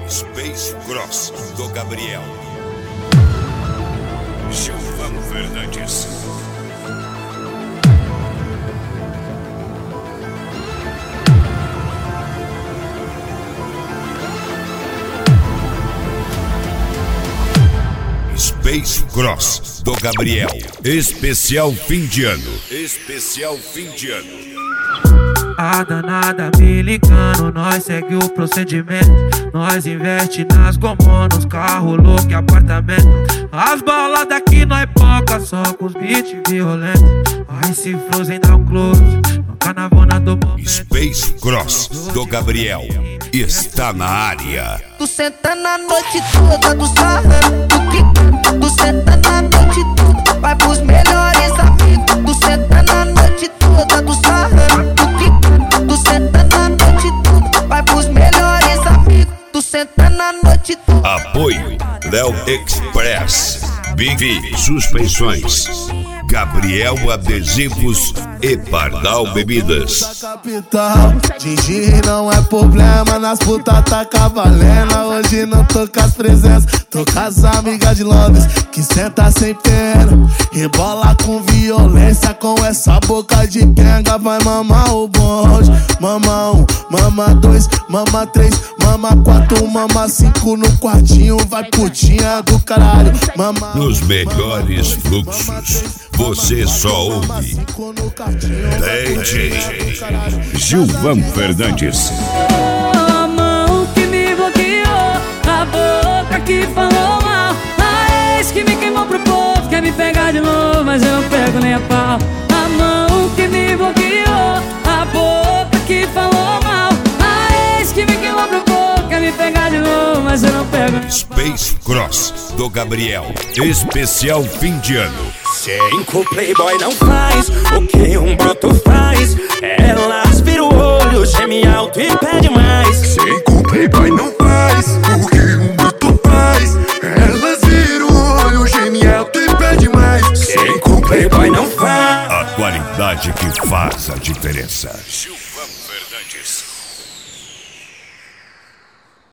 Space Cross do Gabriel. Gilvan Fernandes. Space Cross do Gabriel. Especial fim de ano. Especial fim de ano. A danada me ligando, nós segue o procedimento. Nós investe nas gomonas, carro louco e apartamento. As balas daqui nós poca, só com os beats violentos. Aí se Frozen dá um close, no carnavona do momento. Space Cross do Gabriel está na área. Tu senta na noite toda do sarrando, tu senta na noite toda, vai pros melhores amigos. Tu senta na noite toda do sarrando, tu senta na noite toda, vai pros melhores amigos. Tu senta na noite toda. Apoio Léo Express, Big Suspensões, Gabriel Adesivos e Pardal Bebidas. Capital, Gigi não é problema, nas putas tá cavalendo. Hoje não tô com as presenças, tô com as amigas de Londres que senta sem pena, rebola com violência, com essa boca de quenga. Vai mamar o bonde, mama 1, mama 2, mama 3, mama 4, mama 5 no quartinho. Vai putinha do caralho, mama. Nos melhores fluxos, você só ouve DJ Gilvan Fernandes. A mão que me bloqueou, a boca que falou mal, a ex que me queimou pro povo, quer me pegar de novo, mas eu não pego nem a pau. A mão que me bloqueou, a boca que falou mal, a ex que me queimou pro povo, quer me pegar de novo, mas eu não pego. Space Cross do Gabriel, especial fim de ano. 5 playboy não faz o que um broto faz. Elas viram o olho, geme alto e pede mais. 5 playboy não faz o que um broto faz. Elas viram o olho, geme alto e pede mais. 5 playboy não faz. A qualidade que faz a diferença. Gilvan Fernandes.